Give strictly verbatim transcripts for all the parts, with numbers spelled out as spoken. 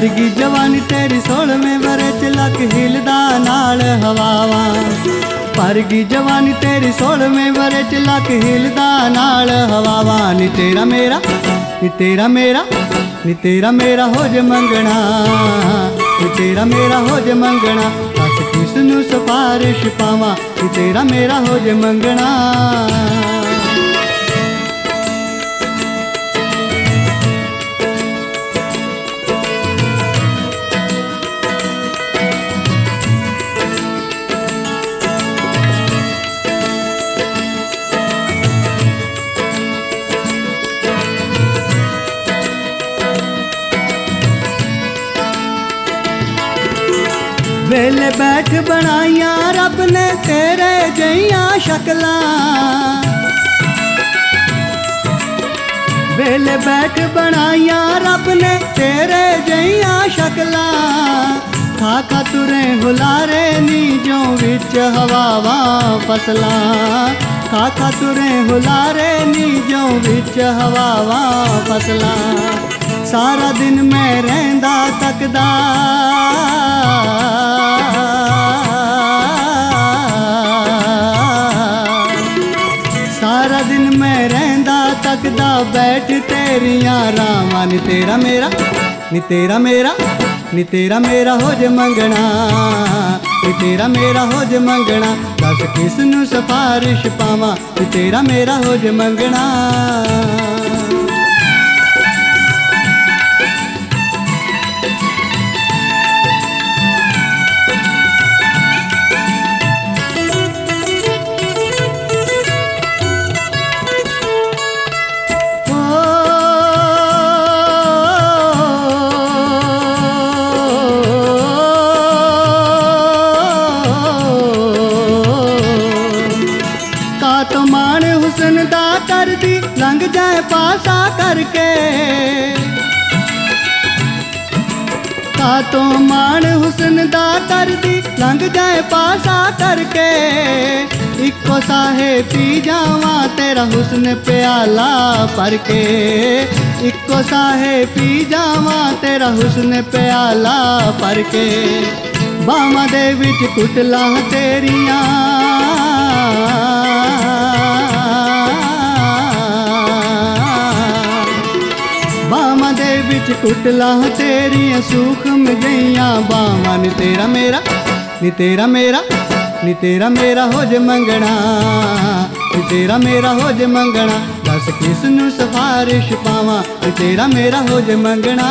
भर गई जवानी तेरी सोलहवें वरे च लक हिलदा नाल हवावां। भर गई जवानी तेरी सोलहवें वरे च लक हिलदा नाल हवावां। नी तेरा मेरा नी तेरा मेरा नी तेरा मेरा हो जे मंगना, नी तेरा मेरा हो जे मंगना। दस किसनू सिफारिश पावां, नी तेरा मेरा हो जे मंगना। वेले बैठ बनाइया रब ने तेरे जइया शक्लां। वेले बैठ बनाइया रब ने तेरे जइया शक्लां। खा खा तुरे हुलारे नीजों विच हवावां फसलां। खा खा तुरे हुलारे नीजों विच हवावां फसलां। सारा दिन मैं रहिंदा तकदा, सारा दिन मैं रहिंदा तकदा बैठ तेरियां रावां। नी तेरा मेरा नी तेरा मेरा नी तेरा मेरा हो जे मंगना, नी तेरा मेरा हो जे मंगना। दस किसनू सिफारिश पावां, नी तेरा मेरा हो जे मंगना। तो मान हुसन दा कर दी लंघ जाए पासा करके। का तो मान हुसन दा कर दी लंघ जाए पासा करके। इको साहे पी जावा तेरा हुस्न प्याला भर के। इको साहे पी जावा तेरा हुस्न प्याला भर के। बावां दे विच कुटला तेरियां, बावां दे विच कुटला तेरियां सूखम गईयां बावां। नी तेरा मेरा नी तेरा मेरा नी तेरा मेरा हो जे मंगना, नी तेरा मेरा हो जे मंगना। दस किसनू सिफारिश पावां, नी तेरा मेरा हो जे मंगना।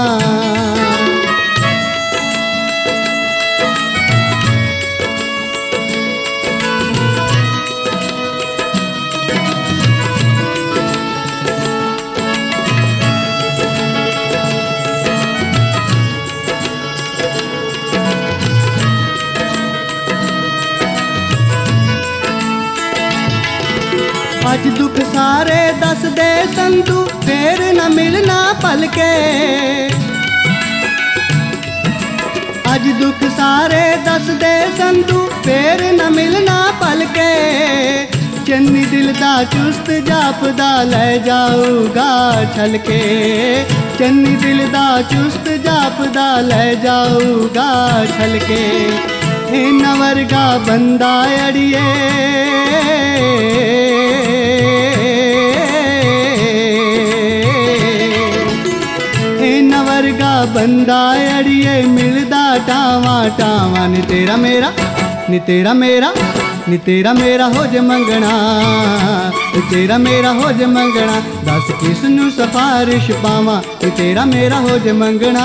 अज दुख सारे दस दे संतू फेर न मिलना पलके। अज दुख सारे दस दे संतू फेर न मिलना पलके। चन्नी दिल दा चुस्त जापदा ले जाऊगा छलके। चन्नी दिल दा चुस्त जापदा ले जाऊगा छलके। इन्ना वर्गा बंदा अड़िए, इन्ना वर्गा बंदा अड़िए मिलदा टावां टावां। नी तेरा मेरा नी तेरा मेरा नी तेरा मेरा हो जे मंगना, नी तेरा मेरा हो जे मंगना। दस किसनू सिफारिश पावां, नी तेरा मेरा हो जे मंगना।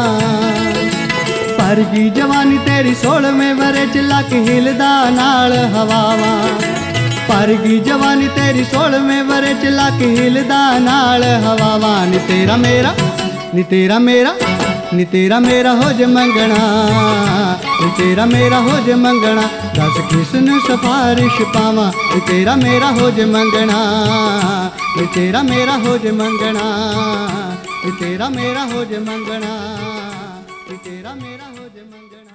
भर गई जवानी तेरी सोलहवें वरे च लक हिलदा नाल हवावां। भर गई जवानी तेरी सोलहवें वरे च लक हिलदा नाल हवावां। नी तेरा मेरा नी तेरा मेरा नी तेरा मेरा हो जे मंगना, नी तेरा मेरा हो जे मंगना। दस किसनू सिफारिश पावां, नी तेरा मेरा हो जे मंगना, नी तेरा मेरा हो जे मंगना, नी तेरा मेरा हो जे मंगना, नी तेरा मेरा हो जे मंगना।